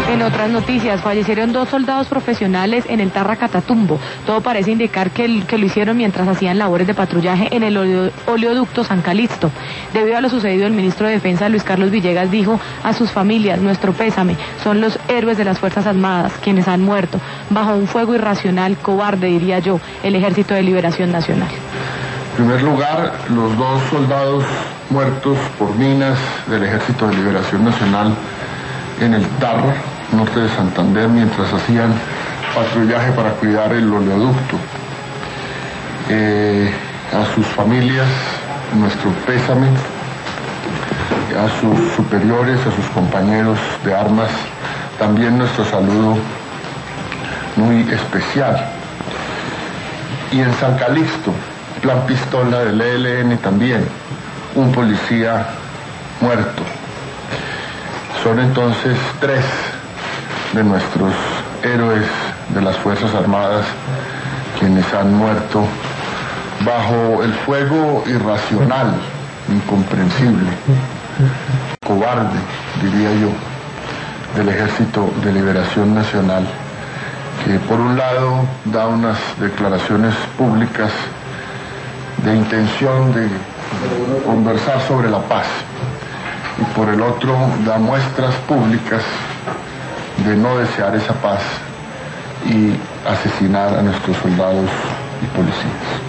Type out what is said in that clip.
En otras noticias, fallecieron 2 soldados profesionales en el Tarra Catatumbo. Todo parece indicar que lo hicieron mientras hacían labores de patrullaje en el oleoducto San Calixto. Debido a lo sucedido, el ministro de Defensa, Luis Carlos Villegas, dijo a sus familias: nuestro pésame, son los héroes de las Fuerzas Armadas quienes han muerto bajo un fuego irracional, cobarde, diría yo, el Ejército de Liberación Nacional. En primer lugar, los 2 soldados muertos por minas del Ejército de Liberación Nacional en el Tarra, norte de Santander, mientras hacían patrullaje para cuidar el oleoducto. A sus familias, nuestro pésame, a sus superiores, a sus compañeros de armas, también nuestro saludo muy especial. Y en San Calixto, plan pistola del ELN también, un policía muerto. Son entonces 3 de nuestros héroes de las Fuerzas Armadas quienes han muerto bajo el fuego irracional, incomprensible, cobarde, diría yo, del Ejército de Liberación Nacional, que por un lado da unas declaraciones públicas de intención de conversar sobre la paz, y por el otro da muestras públicas de no desear esa paz y asesinar a nuestros soldados y policías.